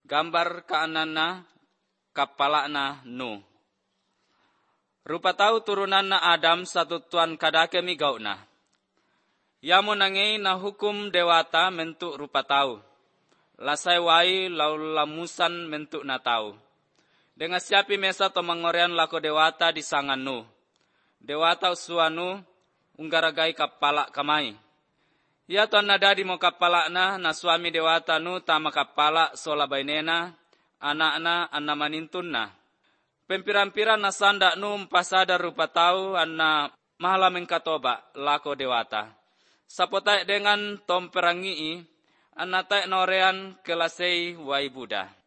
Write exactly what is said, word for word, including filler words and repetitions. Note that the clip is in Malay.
Gambar kaanana kapalana Nuh. Rupa tau turunan na Adam satu tuan kadake mi gauna. Yamo nangei na hukum dewata mentuk rupa tau. Lasai wai lau lamusan mentuk na tau. Dengan siapi mesa to mangorean lako dewata di sangan Nuh. Dewata usuanu unggaragai kapala kamai. Ia tuan nadadi mo kapala na na suami dewata Nuh tama kapala sola bainena anak-na anna manintun na. Pempiran-piran na sanda Nuh pasada rupa tau anna mahala mengkatoba lako dewata. Sapotai dengan tom perangii anna tai norean kelasei wai Buddha.